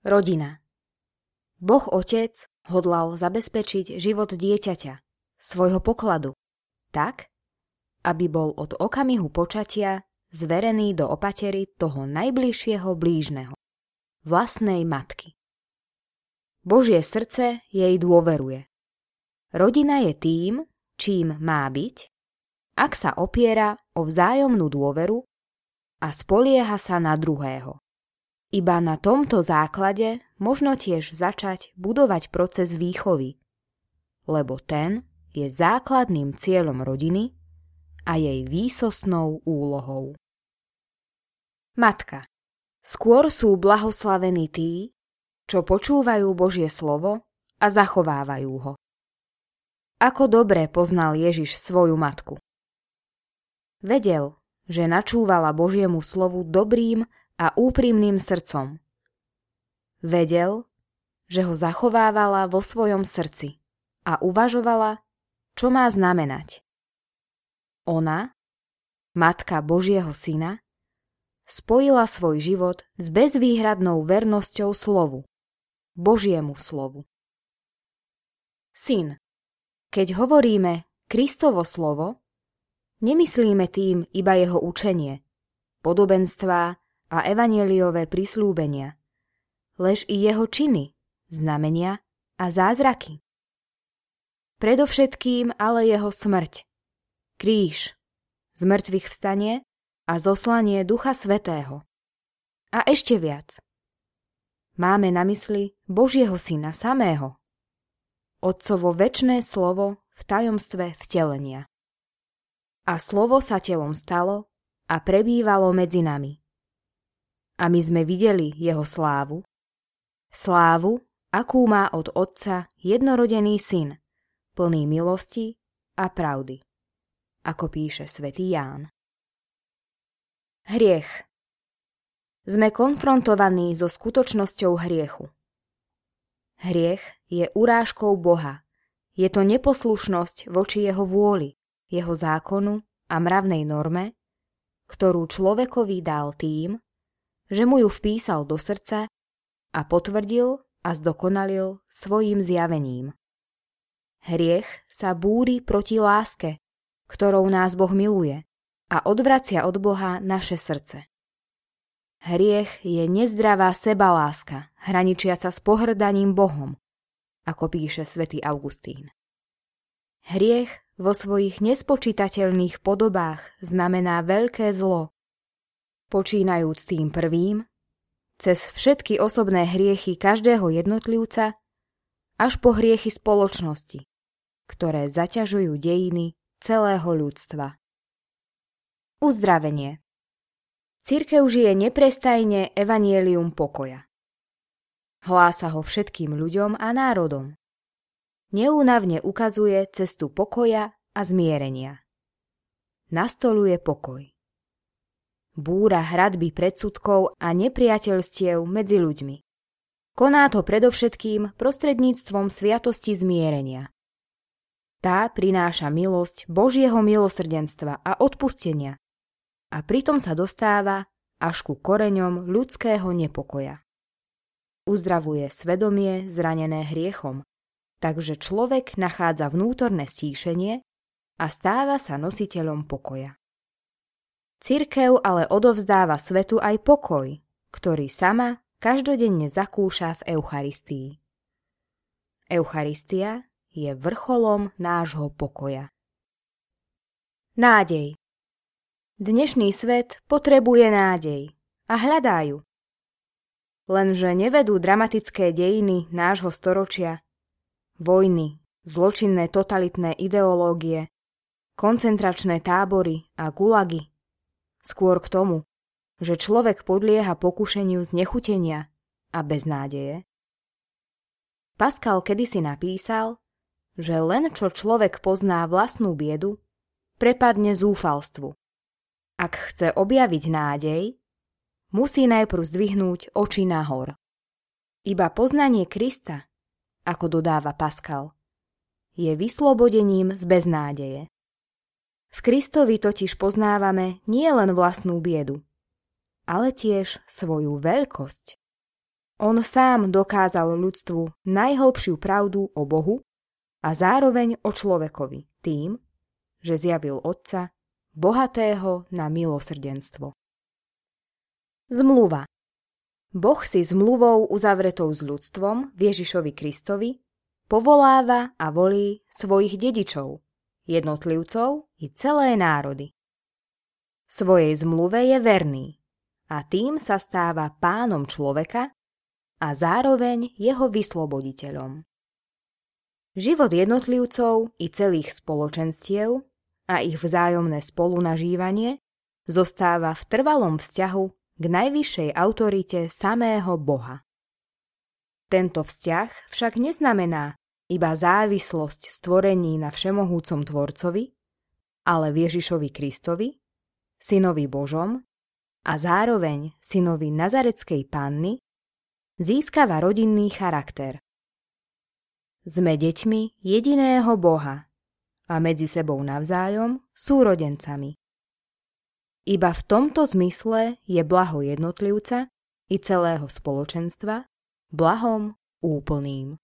Rodina. Boh Otec hodlal zabezpečiť život dieťaťa, svojho pokladu, tak, aby bol od okamihu počatia zverený do opatery toho najbližšieho blížneho, vlastnej matky. Božie srdce jej dôveruje. Rodina je tým, čím má byť, ak sa opiera o vzájomnú dôveru a spolieha sa na druhého. Iba na tomto základe možno tiež začať budovať proces výchovy, lebo ten je základným cieľom rodiny a jej výsostnou úlohou. Matka. Skôr sú blahoslavení tí, čo počúvajú Božie slovo a zachovávajú ho. Ako dobre poznal Ježiš svoju matku. Vedel, že načúvala Božiemu slovu dobrým a úprimným srdcom. Vedel, že ho zachovávala vo svojom srdci a uvažovala, čo má znamenať. Ona, matka Božieho syna, spojila svoj život s bezvýhradnou vernosťou slovu, Božiemu slovu. Syn. Keď hovoríme Kristovo slovo, nemyslíme tým iba jeho učenie, podobenstvá a evanjeliové prisľúbenia, lež i jeho činy, znamenia a zázraky. Predovšetkým ale jeho smrť, kríž, zmrtvých vstanie a zoslanie Ducha Svätého. A ešte viac. Máme na mysli Božieho syna samého, Otcovo večné slovo v tajomstve vtelenia. A slovo sa telom stalo a prebývalo medzi nami. A my sme videli jeho slávu. Slávu, akú má od Otca jednorodený syn, plný milosti a pravdy, ako píše svätý Ján. Hriech. Sme konfrontovaní so skutočnosťou hriechu. Hriech je urážkou Boha. Je to neposlušnosť voči jeho vôli, jeho zákonu a mravnej norme, ktorú človekovi dal tým, že mu ju vpísal do srdca a potvrdil a zdokonalil svojím zjavením. Hriech sa búri proti láske, ktorou nás Boh miluje a odvracia od Boha naše srdce. Hriech je nezdravá sebaláska, hraničiaca s pohrdaním Bohom, ako píše svätý Augustín. Hriech vo svojich nespočítateľných podobách znamená veľké zlo, počínajúc tým prvým, cez všetky osobné hriechy každého jednotlivca, až po hriechy spoločnosti, ktoré zaťažujú dejiny celého ľudstva. Uzdravenie. Cirkev žije neprestajne evanjelium pokoja. Hlása ho všetkým ľuďom a národom. Neúnavne ukazuje cestu pokoja a zmierenia. Nastoluje pokoj. Búra hradby predsudkov a nepriateľstiev medzi ľuďmi. Koná to predovšetkým prostredníctvom sviatosti zmierenia. Tá prináša milosť Božieho milosrdenstva a odpustenia a pritom sa dostáva až ku koreňom ľudského nepokoja. Uzdravuje svedomie zranené hriechom, takže človek nachádza vnútorné stíšenie a stáva sa nositeľom pokoja. Cirkev ale odovzdáva svetu aj pokoj, ktorý sama každodenne zakúša v Eucharistii. Eucharistia je vrcholom nášho pokoja. Nádej. Dnešný svet potrebuje nádej a hľadá ju. Lenže nevedú dramatické dejiny nášho storočia, vojny, zločinné totalitné ideológie, koncentračné tábory a gulagy, skôr k tomu, že človek podlieha pokušeniu znechutenia a beznádeje. Pascal kedysi napísal, že len čo človek pozná vlastnú biedu, prepadne zúfalstvu. Ak chce objaviť nádej, musí najprv zdvihnúť oči nahor. Iba poznanie Krista, ako dodáva Pascal, je vyslobodením z beznádeje. V Kristovi totiž poznávame nie len vlastnú biedu, ale tiež svoju veľkosť. On sám dokázal ľudstvu najhlbšiu pravdu o Bohu a zároveň o človekovi tým, že zjavil Otca, bohatého na milosrdenstvo. Zmluva. Boh si zmluvou uzavretou s ľudstvom v Ježišovi Kristovi povoláva a volí svojich dedičov, jednotlivcov i celé národy. Svojej zmluve je verný a tým sa stáva pánom človeka a zároveň jeho vysloboditeľom. Život jednotlivcov i celých spoločenstiev a ich vzájomné spolunažívanie zostáva v trvalom vzťahu k najvyššej autorite samého Boha. Tento vzťah však neznamená iba závislosť stvorení na všemohúcom Tvorcovi, ale v Ježišovi Kristovi, Synovi Božom a zároveň Synovi Nazaretskej Panny, získava rodinný charakter. Sme deťmi jediného Boha a medzi sebou navzájom súrodencami. Iba v tomto zmysle je blaho jednotlivca i celého spoločenstva blahom úplným.